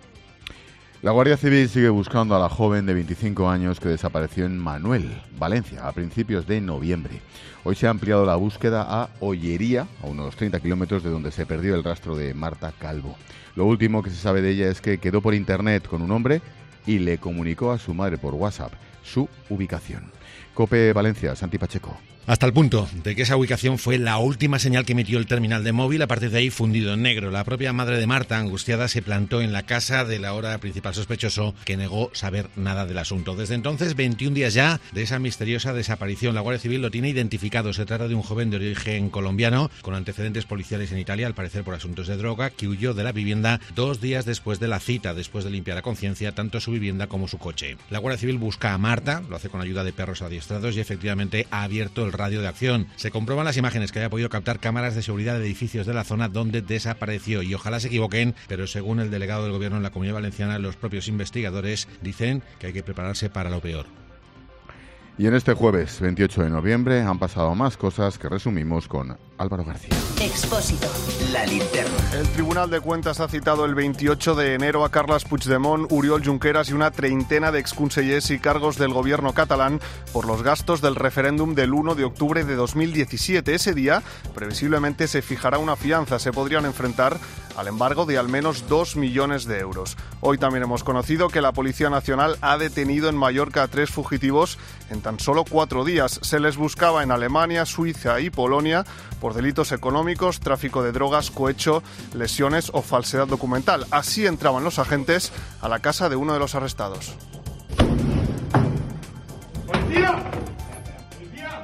La Guardia Civil sigue buscando a la joven de veinticinco años que desapareció en Manuel, Valencia, a principios de noviembre. Hoy se ha ampliado la búsqueda a Ollería, a unos treinta kilómetros de donde se perdió el rastro de Marta Calvo. Lo último que se sabe de ella es que quedó por internet con un hombre y le comunicó a su madre por WhatsApp su ubicación. COPE Valencia, Santi Pacheco. Hasta el punto de que esa ubicación fue la última señal que emitió el terminal de móvil, a partir de ahí fundido en negro. La propia madre de Marta, angustiada, se plantó en la casa del ahora principal sospechoso, que negó saber nada del asunto. Desde entonces, veintiún días ya de esa misteriosa desaparición. La Guardia Civil lo tiene identificado. Se trata de un joven de origen colombiano, con antecedentes policiales en Italia, al parecer por asuntos de droga, que huyó de la vivienda dos días después de la cita, después de limpiar a conciencia tanto su vivienda como su coche. La Guardia Civil busca a Marta, lo hace con ayuda de perros adiestrados y efectivamente ha abierto el radio de acción. Se comprueban las imágenes que haya podido captar cámaras de seguridad de edificios de la zona donde desapareció, y ojalá se equivoquen, pero según el delegado del Gobierno en la Comunidad Valenciana, los propios investigadores dicen que hay que prepararse para lo peor. Y en este jueves veintiocho de noviembre han pasado más cosas que resumimos con Álvaro García. Expósito. La linterna. El Tribunal de Cuentas ha citado el veintiocho de enero a Carles Puigdemont, Oriol Junqueras y una treintena de exconsellers y cargos del gobierno catalán por los gastos del referéndum del uno de octubre de dos mil diecisiete. Ese día, previsiblemente, se fijará una fianza. Se podrían enfrentar al embargo de al menos dos millones de euros. Hoy también hemos conocido que la Policía Nacional ha detenido en Mallorca a tres fugitivos en tan solo cuatro días. Se les buscaba en Alemania, Suiza y Polonia por delitos económicos, tráfico de drogas, cohecho, lesiones o falsedad documental. Así entraban los agentes a la casa de uno de los arrestados. ¡Policía! ¡Policía!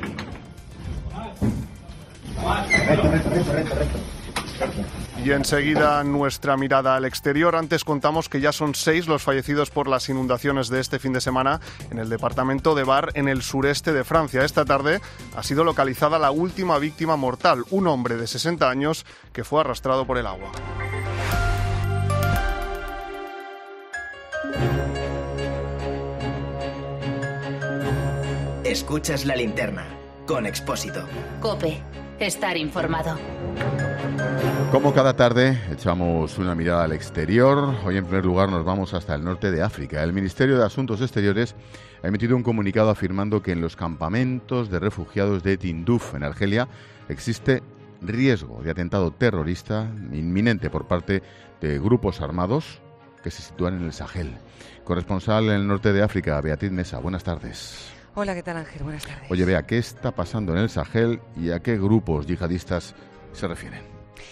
Recto, recto, recto, recto, recto. Y enseguida nuestra mirada al exterior. Antes contamos que ya son seis los fallecidos por las inundaciones de este fin de semana en el departamento de Var, en el sureste de Francia. Esta tarde ha sido localizada la última víctima mortal, un hombre de sesenta años que fue arrastrado por el agua. Escuchas la linterna con Expósito. COPE. Estar informado. Como cada tarde, echamos una mirada al exterior. Hoy, en primer lugar, nos vamos hasta el norte de África. El Ministerio de Asuntos Exteriores ha emitido un comunicado afirmando que en los campamentos de refugiados de Tinduf, en Argelia, existe riesgo de atentado terrorista inminente por parte de grupos armados que se sitúan en el Sahel. Corresponsal en el norte de África, Beatriz Mesa, buenas tardes. Hola, ¿qué tal, Ángel? Buenas tardes. Oye, Bea, ¿qué está pasando en el Sahel y a qué grupos yihadistas se refieren?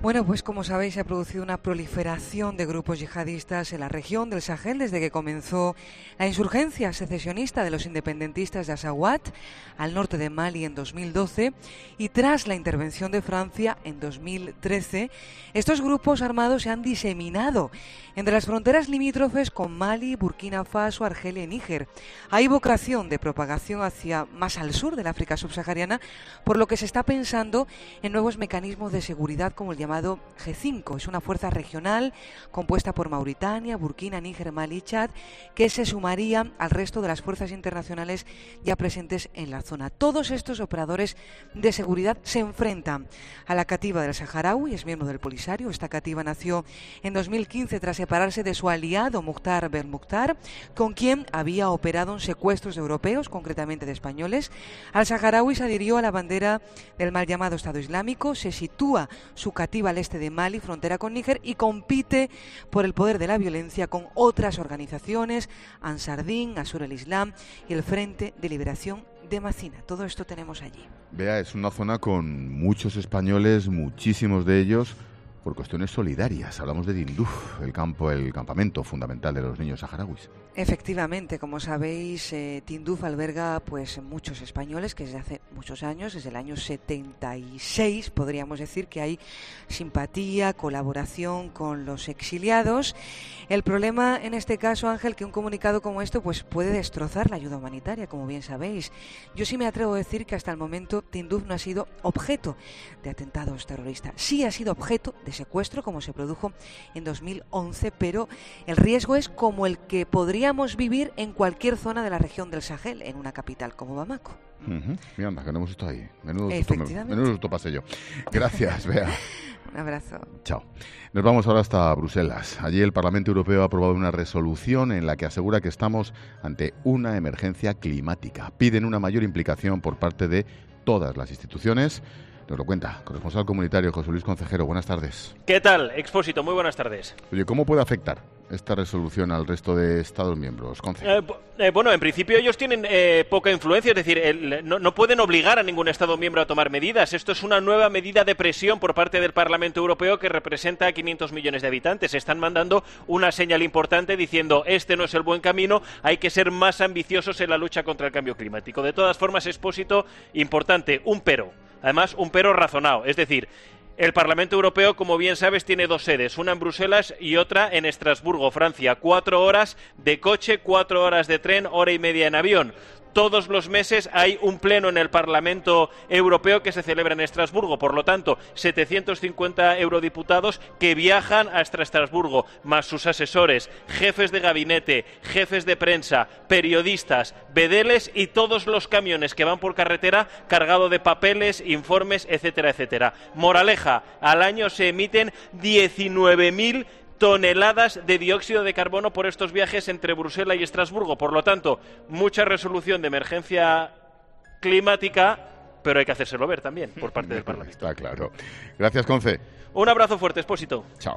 Bueno, pues como sabéis, se ha producido una proliferación de grupos yihadistas en la región del Sahel desde que comenzó la insurgencia secesionista de los independentistas de Azawad al norte de Mali en dos mil doce y tras la intervención de Francia en dos mil trece, estos grupos armados se han diseminado entre las fronteras limítrofes con Mali, Burkina Faso, Argelia y Níger. Hay vocación de propagación hacia más al sur del África subsahariana, por lo que se está pensando en nuevos mecanismos de seguridad como el llamado G cinco. Es una fuerza regional compuesta por Mauritania, Burkina, Níger, Mali y Chad, que se sumaría al resto de las fuerzas internacionales ya presentes en la zona. Todos estos operadores de seguridad se enfrentan a la cativa del saharaui, es miembro del Polisario. Esta cativa nació en dos mil quince tras separarse de su aliado Mukhtar Ben-Mukhtar, con quien había operado en secuestros de europeos, concretamente de españoles. Al saharaui se adhirió a la bandera del mal llamado Estado Islámico, se sitúa su cativa al este de Mali, frontera con Níger, y compite por el poder de la violencia con otras organizaciones, Ansar Din, Asur el-Islam y el Frente de Liberación de Macina. Todo esto tenemos allí. Vea, es una zona con muchos españoles, muchísimos de ellos por cuestiones solidarias. Hablamos de Tinduf, el campo, el campamento fundamental de los niños saharauis. Efectivamente, como sabéis, eh, Tinduf alberga pues muchos españoles que desde hace muchos años, desde el año setenta y seis, podríamos decir que hay simpatía, colaboración con los exiliados. El problema en este caso, Ángel, que un comunicado como esto pues puede destrozar la ayuda humanitaria, como bien sabéis. Yo sí me atrevo a decir que hasta el momento Tinduf no ha sido objeto de atentados terroristas. Sí ha sido objeto de secuestro, como se produjo en dos mil once, pero el riesgo es como el que podríamos vivir en cualquier zona de la región del Sahel, en una capital como Bamako. Uh-huh. Mira, anda, que no hemos estado ahí. Menudo susto, menudo susto pasé yo. Gracias, Bea. Un abrazo. Chao. Nos vamos ahora hasta Bruselas. Allí el Parlamento Europeo ha aprobado una resolución en la que asegura que estamos ante una emergencia climática. Piden una mayor implicación por parte de todas las instituciones. Nos lo cuenta, corresponsal comunitario José Luis Concejero. Buenas tardes. ¿Qué tal, Expósito? Muy buenas tardes. Oye, ¿cómo puede afectar esta resolución al resto de Estados miembros, Conce? Eh, eh, bueno, en principio ellos tienen eh, poca influencia, es decir, el, no, no pueden obligar a ningún Estado miembro a tomar medidas. Esto es una nueva medida de presión por parte del Parlamento Europeo que representa a quinientos millones de habitantes. Están mandando una señal importante diciendo este no es el buen camino, hay que ser más ambiciosos en la lucha contra el cambio climático. De todas formas, Expósito, importante, un pero. Además, un pero razonado, es decir, el Parlamento Europeo, como bien sabes, tiene dos sedes, una en Bruselas y otra en Estrasburgo, Francia. Cuatro horas de coche, cuatro horas de tren, hora y media en avión. Todos los meses hay un pleno en el Parlamento Europeo que se celebra en Estrasburgo. Por lo tanto, setecientos cincuenta eurodiputados que viajan hasta Estrasburgo, más sus asesores, jefes de gabinete, jefes de prensa, periodistas, bedeles y todos los camiones que van por carretera cargados de papeles, informes, etcétera, etcétera. Moraleja, al año se emiten diecinueve mil toneladas de dióxido de carbono por estos viajes entre Bruselas y Estrasburgo. Por lo tanto, mucha resolución de emergencia climática, pero hay que hacérselo ver también por parte del Parlamento. Está claro. Gracias, Conce. Un abrazo fuerte, Expósito. Chao.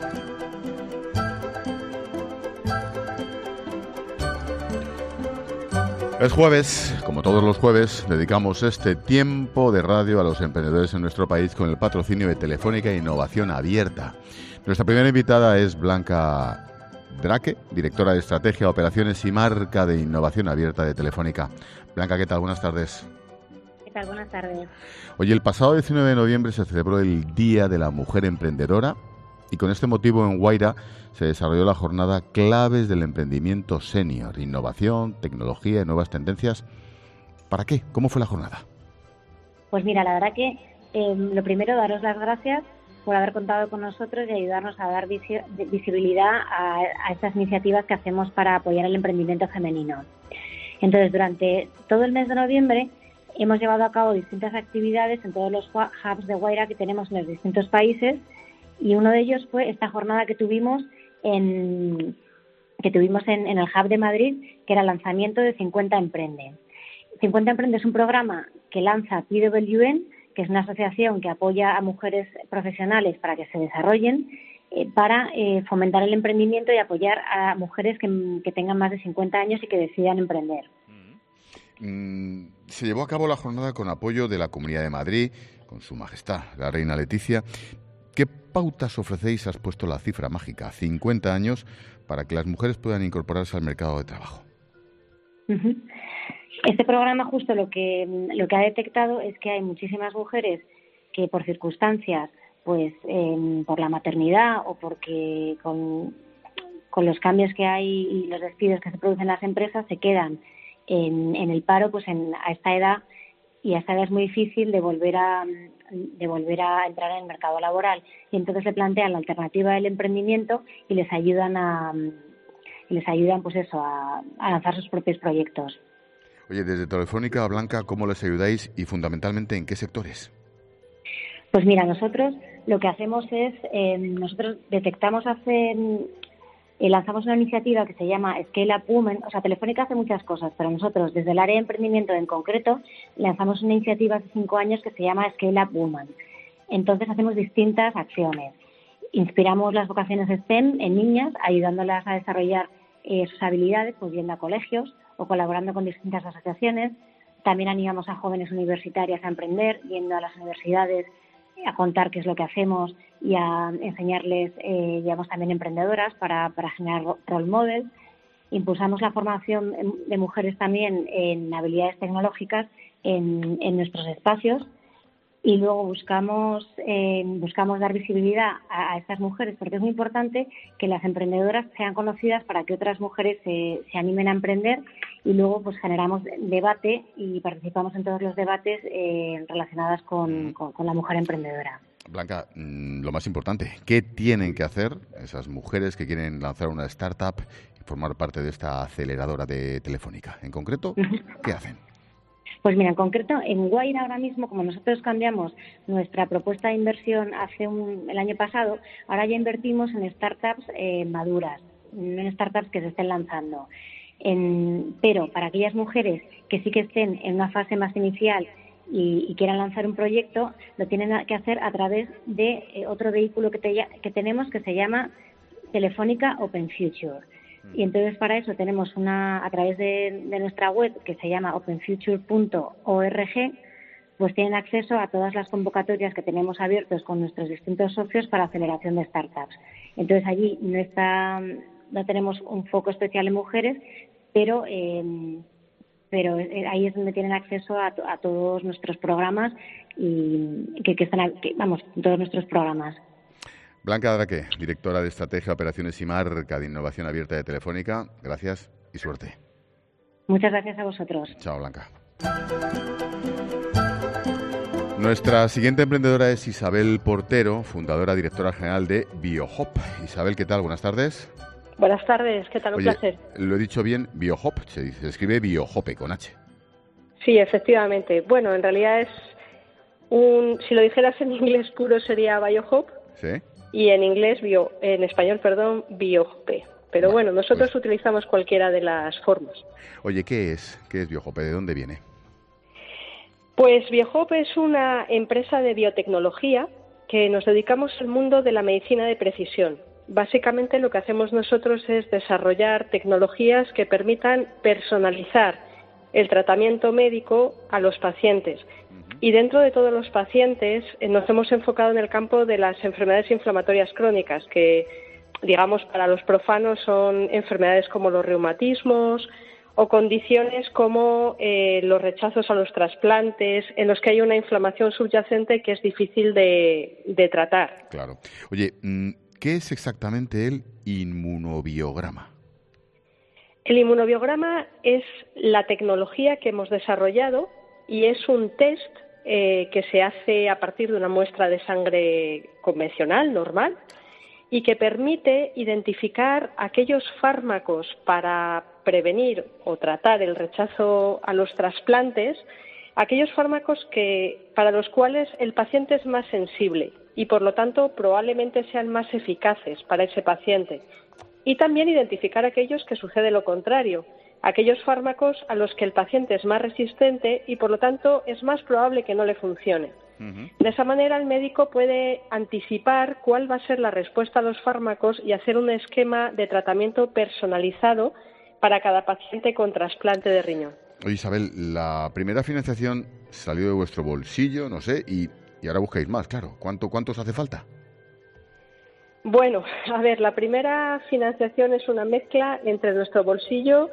Es jueves, como todos los jueves, dedicamos este tiempo de radio a los emprendedores en nuestro país con el patrocinio de Telefónica e Innovación Abierta. Nuestra primera invitada es Blanca Draque, directora de Estrategia, Operaciones y Marca de Innovación Abierta de Telefónica. Blanca, ¿qué tal? Buenas tardes. ¿Qué tal? Buenas tardes. Oye, el pasado diecinueve de noviembre se celebró el Día de la Mujer Emprendedora y con este motivo en Guaira se desarrolló la jornada Claves del Emprendimiento Senior, Innovación, Tecnología y Nuevas Tendencias. ¿Para qué? ¿Cómo fue la jornada? Pues mira, la verdad que eh, lo primero, daros las gracias por haber contado con nosotros y ayudarnos a dar visi- visibilidad a, a estas iniciativas que hacemos para apoyar el emprendimiento femenino. Entonces, durante todo el mes de noviembre hemos llevado a cabo distintas actividades en todos los hubs de Guaira que tenemos en los distintos países y uno de ellos fue esta jornada que tuvimos en que tuvimos en, en el Hub de Madrid, que era el lanzamiento de cincuenta Emprende. cincuenta Emprende es un programa que lanza P W N, que es una asociación que apoya a mujeres profesionales para que se desarrollen, eh, para eh, fomentar el emprendimiento y apoyar a mujeres que, que tengan más de cincuenta años y que decidan emprender. Mm, se llevó a cabo la jornada con apoyo de la Comunidad de Madrid, con Su Majestad, la Reina Leticia. ¿Qué pautas ofrecéis? Has puesto la cifra mágica, cincuenta años, para que las mujeres puedan incorporarse al mercado de trabajo. Este programa justo lo que lo que ha detectado es que hay muchísimas mujeres que por circunstancias, pues eh, por la maternidad o porque con, con los cambios que hay y los despidos que se producen en las empresas se quedan en, en el paro, pues en, a esta edad, y a esta edad es muy difícil de volver a de volver a entrar en el mercado laboral, y entonces se plantean la alternativa del emprendimiento y les ayudan a y les ayudan pues eso a, a lanzar sus propios proyectos. Oye, desde Telefónica, Blanca, ¿cómo les ayudáis y fundamentalmente en qué sectores? Pues mira, nosotros lo que hacemos es, eh, nosotros detectamos hace, eh, lanzamos una iniciativa que se llama Scale Up Women. O sea, Telefónica hace muchas cosas, pero nosotros desde el área de emprendimiento en concreto lanzamos una iniciativa hace cinco años que se llama Scale Up Women. Entonces hacemos distintas acciones. Inspiramos las vocaciones STEM en niñas, ayudándolas a desarrollar eh, sus habilidades, pues yendo a colegios o colaborando con distintas asociaciones. También animamos a jóvenes universitarias a emprender, yendo a las universidades a contar qué es lo que hacemos y a enseñarles, eh, llevamos también emprendedoras para, para generar role models. Impulsamos la formación de mujeres también en habilidades tecnológicas en, en nuestros espacios, y luego buscamos eh, buscamos dar visibilidad a, a estas mujeres, porque es muy importante que las emprendedoras sean conocidas para que otras mujeres se, se animen a emprender, y luego pues generamos debate y participamos en todos los debates eh, relacionados con, con, con la mujer emprendedora. Blanca, lo más importante, ¿qué tienen que hacer esas mujeres que quieren lanzar una startup y formar parte de esta aceleradora de Telefónica? En concreto, ¿qué hacen? Pues mira, en concreto, en Wire ahora mismo, como nosotros cambiamos nuestra propuesta de inversión hace un, el año pasado, ahora ya invertimos en startups eh, maduras, no en startups que se estén lanzando. En, pero para aquellas mujeres que sí que estén en una fase más inicial y, y quieran lanzar un proyecto, lo tienen que hacer a través de eh, otro vehículo que, te, que tenemos que se llama Telefónica Open Future. Y entonces para eso tenemos una, a través de, de nuestra web que se llama open future punto org, pues tienen acceso a todas las convocatorias que tenemos abiertos con nuestros distintos socios para aceleración de startups. Entonces allí no está, no tenemos un foco especial en mujeres, pero eh, pero ahí es donde tienen acceso a, a todos nuestros programas y que, que están, que, vamos, todos nuestros programas. Blanca Draque, directora de Estrategia, Operaciones y Marca de Innovación Abierta de Telefónica, gracias y suerte. Muchas gracias a vosotros. Chao, Blanca. Nuestra siguiente emprendedora es Isabel Portero, fundadora, directora general de BioHop. Isabel, ¿qué tal? Buenas tardes. Buenas tardes, ¿qué tal? Un Oye, placer. Lo he dicho bien, BioHop, se, dice, se escribe BioHope con H. Sí, efectivamente. Bueno, en realidad es un, si lo dijeras en inglés puro sería BioHop. Sí. Y en inglés, bio, en español, perdón, BioHope. Pero bueno, bueno nosotros pues utilizamos cualquiera de las formas. Oye, ¿qué es? ¿Qué es BioHope? ¿De dónde viene? Pues BioHope es una empresa de biotecnología que nos dedicamos al mundo de la medicina de precisión. Básicamente lo que hacemos nosotros es desarrollar tecnologías que permitan personalizar el tratamiento médico a los pacientes. Y dentro de todos los pacientes eh, nos hemos enfocado en el campo de las enfermedades inflamatorias crónicas, que, digamos, para los profanos son enfermedades como los reumatismos o condiciones como eh, los rechazos a los trasplantes, en los que hay una inflamación subyacente que es difícil de, de tratar. Claro. Oye, ¿qué es exactamente el inmunobiograma? El inmunobiograma es la tecnología que hemos desarrollado y es un test eh, que se hace a partir de una muestra de sangre convencional, normal, y que permite identificar aquellos fármacos para prevenir o tratar el rechazo a los trasplantes, aquellos fármacos que, para los cuales el paciente es más sensible y, por lo tanto, probablemente sean más eficaces para ese paciente. Y también identificar aquellos que sucede lo contrario, aquellos fármacos a los que el paciente es más resistente y, por lo tanto, es más probable que no le funcione. Uh-huh. De esa manera, el médico puede anticipar cuál va a ser la respuesta a los fármacos y hacer un esquema de tratamiento personalizado para cada paciente con trasplante de riñón. Oye, Isabel, la primera financiación salió de vuestro bolsillo, no sé, y, y ahora buscáis más, claro. ¿Cuánto, cuánto os hace falta? Bueno, a ver, la primera financiación es una mezcla entre nuestro bolsillo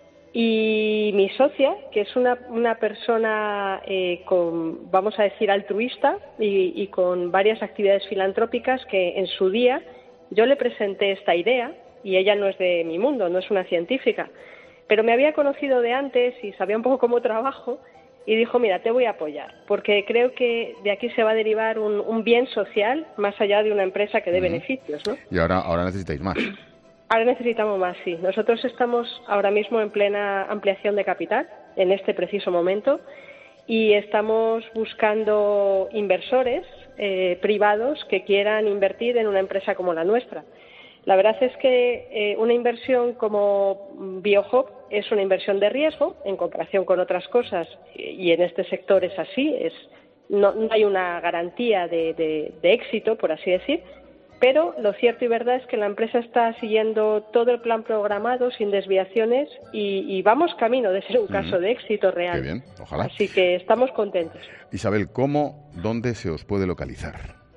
y mi socia, que es una, una persona eh, con, vamos a decir, altruista y, y con varias actividades filantrópicas, que en su día yo le presenté esta idea, y ella no es de mi mundo, no es una científica, pero me había conocido de antes y sabía un poco cómo trabajo, y dijo, mira, te voy a apoyar, porque creo que de aquí se va a derivar un, un bien social más allá de una empresa que dé uh-huh. beneficios, ¿no? Y ahora, ahora necesitáis más. Ahora necesitamos más, sí. Nosotros estamos ahora mismo en plena ampliación de capital, en este preciso momento, y estamos buscando inversores eh, privados que quieran invertir en una empresa como la nuestra. La verdad es que eh, una inversión como BioHop es una inversión de riesgo en comparación con otras cosas, y en este sector es así, es, no, no hay una garantía de, de, de éxito, por así decir, pero lo cierto y verdad es que la empresa está siguiendo todo el plan programado sin desviaciones y, y vamos camino de ser un caso mm. de éxito real. Qué bien, ojalá. Así que estamos contentos. Isabel, ¿cómo, dónde se os puede localizar?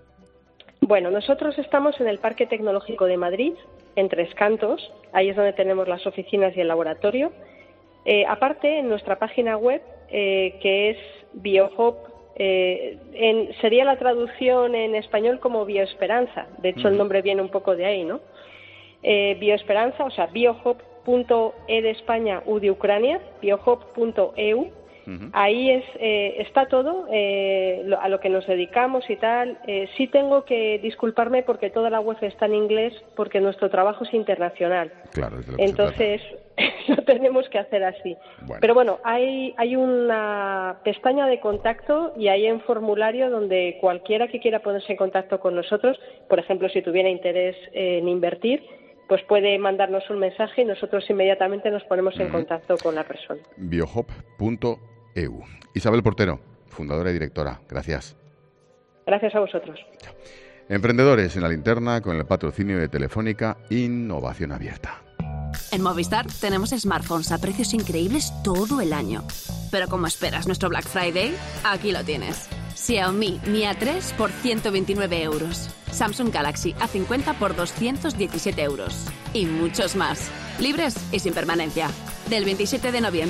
Bueno, nosotros estamos en el Parque Tecnológico de Madrid, en Tres Cantos, ahí es donde tenemos las oficinas y el laboratorio. Eh, aparte, en nuestra página web, eh, que es BioHop, eh, en, sería la traducción en español como Bioesperanza, de hecho mm. el nombre viene un poco de ahí, ¿no? Eh, Bioesperanza, o sea, biohop punto e de España, U de Ucrania, biohop punto e u. Uh-huh. Ahí es, eh, está todo eh, lo, a lo que nos dedicamos y tal. Eh, sí tengo que disculparme porque toda la web está en inglés, porque nuestro trabajo es internacional. Claro, es de lo que Entonces lo tenemos que hacer así. Bueno. Pero bueno, hay, hay una pestaña de contacto y hay un formulario donde cualquiera que quiera ponerse en contacto con nosotros, por ejemplo, si tuviera interés en invertir, pues puede mandarnos un mensaje y nosotros inmediatamente nos ponemos en contacto con la persona. biohop punto e u. Isabel Portero, fundadora y directora. Gracias. Gracias a vosotros. Emprendedores en la linterna con el patrocinio de Telefónica Innovación Abierta. En Movistar tenemos smartphones a precios increíbles todo el año. Pero como esperas nuestro Black Friday, aquí lo tienes. Xiaomi Mi A tres por ciento veintinueve euros. Samsung Galaxy A cincuenta por doscientos diecisiete euros. Y muchos más. Libres y sin permanencia. Del veintisiete de noviembre